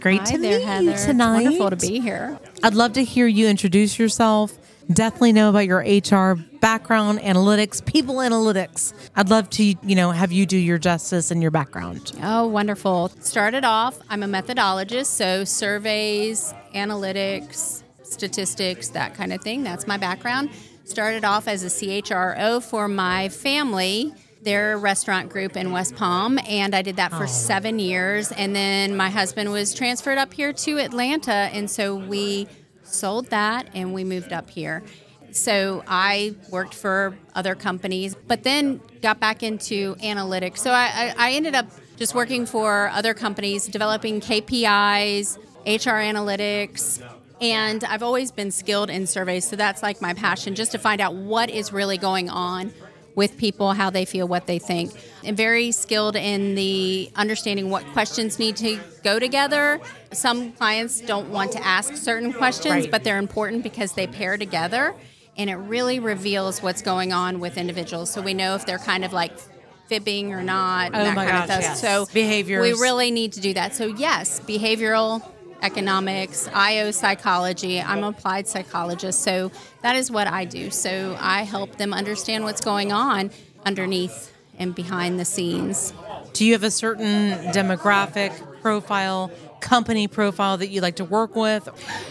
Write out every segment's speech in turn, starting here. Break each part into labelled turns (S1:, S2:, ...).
S1: Great
S2: Hi
S1: to
S2: there,
S1: meet
S2: Heather.
S1: you tonight.
S2: It's wonderful to be here.
S1: I'd love to hear you introduce yourself. Definitely know about your HR background, analytics, people analytics. I'd love to, have you do your justice and your background.
S2: Oh, wonderful. Started off, I'm a methodologist, so surveys, analytics, statistics, that kind of thing. That's my background. Started off as a CHRO for my family, their restaurant group in West Palm, and I did that for 7 years. And then my husband was transferred up here to Atlanta, and so we sold that and we moved up here. So I worked for other companies, but then got back into analytics. So I ended up just working for other companies, developing KPIs, HR analytics, and I've always been skilled in surveys. So that's like my passion, just to find out what is really going on with people, how they feel, what they think. I'm very skilled in the understanding what questions need to go together. Some clients don't want to ask certain questions, but they're important because they pair together, and it really reveals what's going on with individuals. So we know if they're kind of like fibbing or not, and that kind of stuff.
S1: Yes.
S2: So
S1: behaviors.
S2: we really need to do that. So yes, behavioral economics, IO psychology. I'm an applied psychologist, so that is what I do. So I help them understand what's going on underneath and behind the scenes.
S1: Do you have a certain demographic profile, company profile that you like to work with?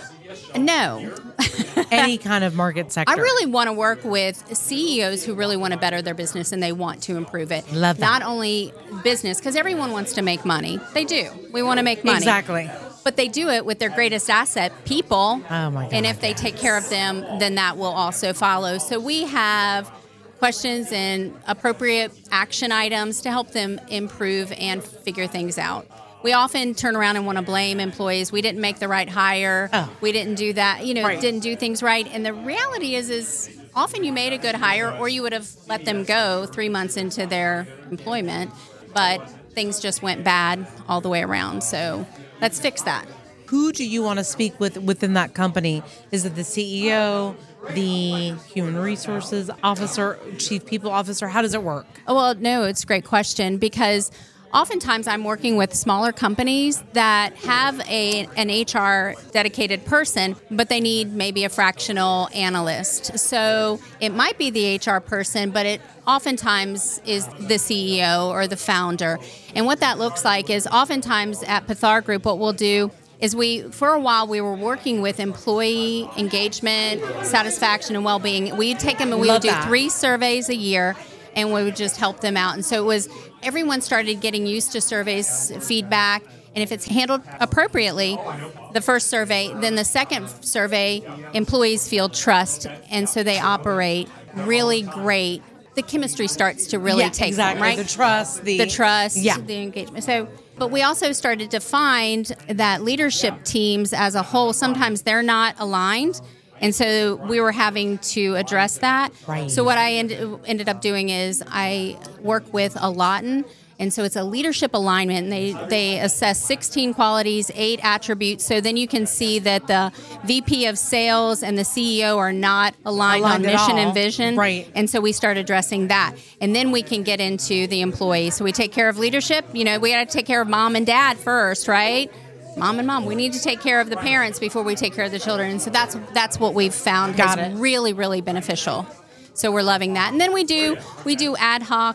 S2: No.
S1: Any kind of market sector?
S2: I really want to work with CEOs who really want to better their business and they want to improve it.
S1: Love that.
S2: Not only business, because everyone wants to make money. They do. We want to make money.
S1: Exactly.
S2: But they do it with their greatest asset, people.
S1: Oh, my God.
S2: And if they take care of them, then that will also follow. So we have questions and appropriate action items to help them improve and figure things out. We often turn around and want to blame employees. We didn't make the right hire.
S1: Oh.
S2: We didn't do that, didn't do things right. And the reality is often you made a good hire, or you would have let them go 3 months into their employment, but things just went bad all the way around. So let's fix that.
S1: Who do you want to speak with within that company? Is it the CEO, the human resources officer, chief people officer? How does it work?
S2: Oh, well, no, it's a great question, because oftentimes I'm working with smaller companies that have an HR dedicated person, but they need maybe a fractional analyst. So it might be the HR person, but it oftentimes is the CEO or the founder. And what that looks like is oftentimes at Pethar Group, what we'll do is for a while, we were working with employee engagement, satisfaction, and well-being. We'd take them and we would do 3 surveys a year, and we would just help them out. And so everyone started getting used to surveys, feedback, and if it's handled appropriately, the first survey, then the second survey, employees feel trust, and so they operate really great. The chemistry starts to really take them, right?
S1: The trust, the
S2: engagement. But we also started to find that leadership teams as a whole, sometimes they're not aligned. And so we were having to address that.
S1: Right.
S2: So what I ended up doing is I work with a Lawton. And so it's a leadership alignment. And they assess 16 qualities, 8 attributes. So then you can see that the VP of sales and the CEO are not aligned on mission and vision.
S1: Right.
S2: And so we start addressing that. And then we can get into the employees. So we take care of leadership. We got to take care of mom and dad first, right? Mom and mom. We need to take care of the parents before we take care of the children. And so that's what we've found is really, really beneficial. So we're loving that. And then we do ad hoc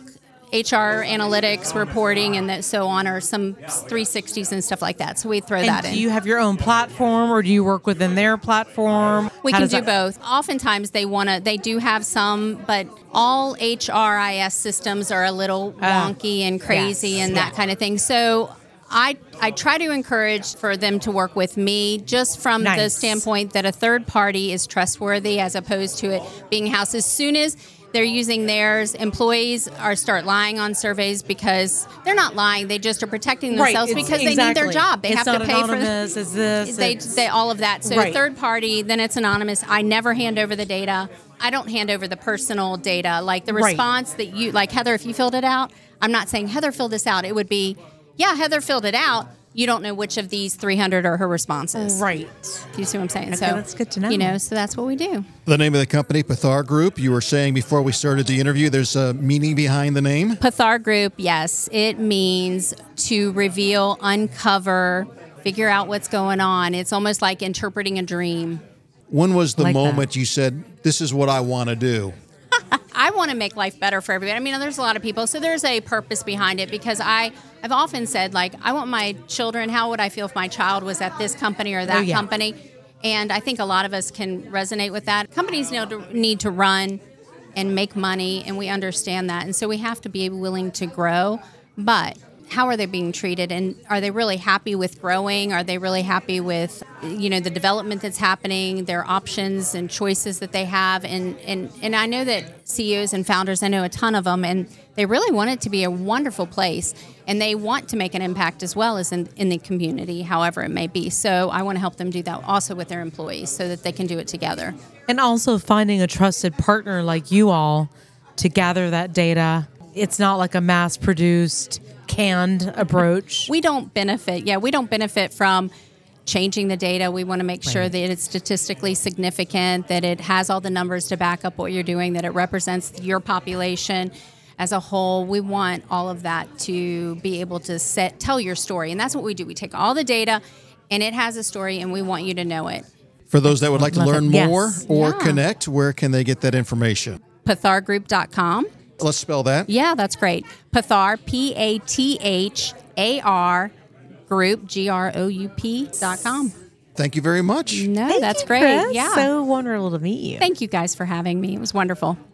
S2: HR analytics reporting and so on, or some 360s and stuff like that. So we throw that in.
S1: Do you have your own platform, or do you work within their platform?
S2: We can do both. Oftentimes they do have some, but all HRIS systems are a little wonky and crazy and that kind of thing. So I try to encourage for them to work with me, just from the standpoint that a third party is trustworthy, as opposed to it being house. As soon as they're using theirs, employees start lying on surveys because they're not lying. They just are protecting themselves because they need their job. They have to pay for
S1: this. It's this.
S2: They all of that. So third party, then it's anonymous. I never hand over the data. I don't hand over the personal data. Like the response that you, like Heather, if you filled it out, I'm not saying Heather filled this out. It would be, yeah, Heather filled it out. You don't know which of these 300 are her responses.
S1: Right.
S2: Do you see what I'm saying?
S1: Okay,
S2: so
S1: that's good to know.
S2: So that's what we do.
S3: The name of the company, Pethar Group. You were saying before we started the interview, there's a meaning behind the name?
S2: Pethar Group, yes. It means to reveal, uncover, figure out what's going on. It's almost like interpreting a dream.
S3: When was the
S1: Like that.
S3: moment you said, this is what I want to do?
S2: I want to make life better for everybody. I mean, there's a lot of people, so there's a purpose behind it, because I've often said, like, I want my children, how would I feel if my child was at this company or that
S1: yeah.
S2: company? And I think a lot of us can resonate with that. Companies need to run and make money, and we understand that. And so we have to be willing to grow. But how are they being treated? And are they really happy with growing? Are they really happy with, the development that's happening, their options and choices that they have? And I know that CEOs and founders, I know a ton of them, and they really want it to be a wonderful place. And they want to make an impact as well as in the community, however it may be. So I want to help them do that also with their employees so that they can do it together.
S1: And also finding a trusted partner like you all to gather that data. It's not like a mass-produced, canned approach.
S2: We don't benefit from changing the data. We want to make sure that it's statistically significant, that it has all the numbers to back up what you're doing, that it represents your population as a whole. We want all of that to be able to tell your story. And that's what we do. We take all the data, and it has a story, and we want you to know it.
S3: For those that would like to
S1: Love
S3: learn
S1: it.
S3: more
S1: Yes.
S3: or
S2: Yeah.
S3: connect, where can they get that information?
S2: PatharGroup.com.
S3: Let's spell that.
S2: Yeah, that's great. Pathar, PATHAR, group, GROUP.com.
S3: Thank you very much.
S2: No,
S1: Thank
S2: that's
S1: you,
S2: great.
S1: Chris.
S2: Yeah.
S1: So wonderful to meet you.
S2: Thank you guys for having me. It was wonderful.